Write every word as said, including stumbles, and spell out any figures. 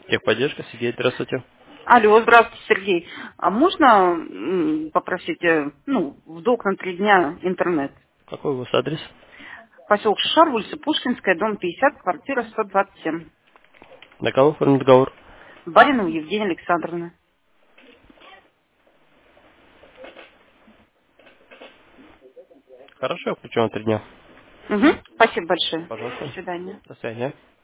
Техподдержка, Сергей, здравствуйте. Алло, здравствуйте, Сергей. А можно м, попросить, э, ну, в долг на три дня интернет? Какой у вас адрес? Поселок Шишар, улица Пушкинская, дом пятьдесят, квартира сто двадцать семь. На кого оформить договор? Баринова Евгения Александровна. Хорошо, включу на три дня. Угу. Спасибо большое. До Пожалуйста. свидания. До свидания.